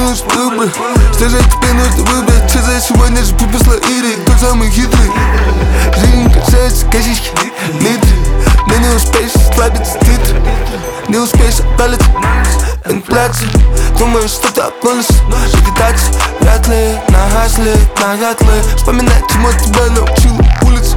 нужен выбор. Что же тебе нужно выбрать? Что за сегодня же приписла Ири? Кто самый хитрый? Жизнь касается косички, нитри. Но не успеешь слабиться титры. Не успеешь отпалиться инфляция. Думаешь, что ты обманешь вегетация. Вряд ли на гасле, навряд ли вспоминать, чему тебя научила улица.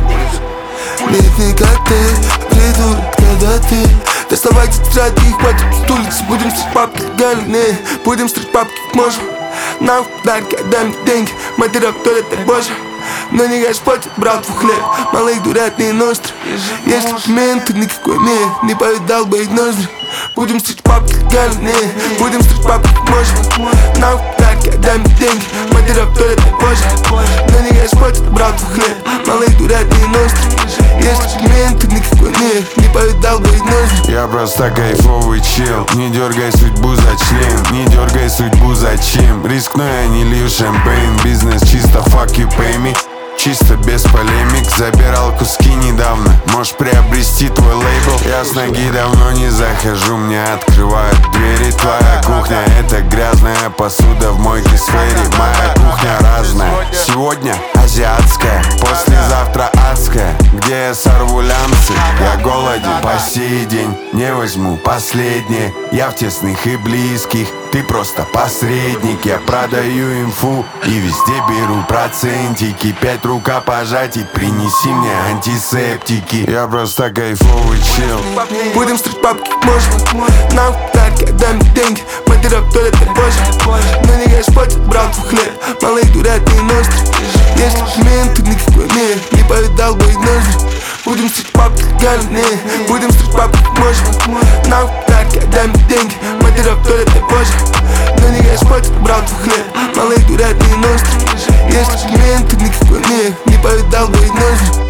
Нет, не как ты, придурок, когда ты. Доставай тетради и хватит стулицы. Будем стричь папки легальные, будем стричь папки как можем. Нам подарки, отдай мне деньги, материал в туалет, дай Боже. Но не господь, брат, в хлеб. Малых дурят не ностры. Если мент, то никакой мир не повидал бы их ноздри. Будем стричь папки легальные, будем стричь папки как можем. Нам подарки, отдай мне деньги, материал в туалет, дай Боже. Но не господь, брат, в хлеб. Малых дурят не ностры. Если мент, то никакой мир не повидал бы их ноздри. Я просто кайфовый чел. Не дергай судьбу за член, не дергай судьбу зачем. Рискну, я не лью шампейн. Бизнес чисто fuck you pay me. Чисто без полемик, забирал куски недавно. Можешь приобрести твой лейбл. Я с ноги давно не захожу, мне открывают двери. Твоя кухня — это грязная посуда в мойке сфере. Моя кухня разная. Сегодня азиатская, послезавтра адская. Где я сорву лямсы, я голоден по сей день. Не возьму последнее, я в тесных и близких. Ты просто посредник, я продаю инфу и везде беру процентики. 5 рукопожатий, принеси мне антисептики. Я просто кайфовый чел. Будем стричь папки как можем. Нам подарки, отдай мне деньги, материал в туалет, дай Боже. Но не господь, брат, в хлеб. Малых дурят не ностры. Если мент, то никакой мир не повидал бы их ноздри. Будем стричь папки легальные, будем стричь папки как можем. Нам подарки, отдай мне деньги, материал в туалет, дай Боже. Но не господь, брат, в хлеб. Малых дурят не ностры. Если мент, то никакой мир не повидал бы их ноздри.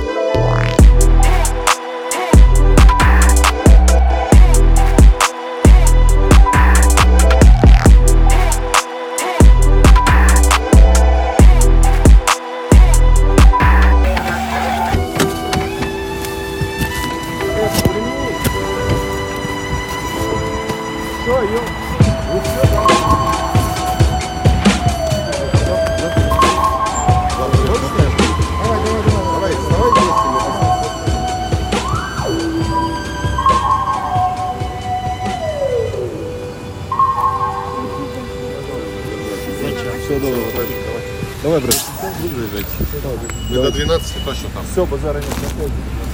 Все, давай, брат. До 12 точно там. Все, базара нет.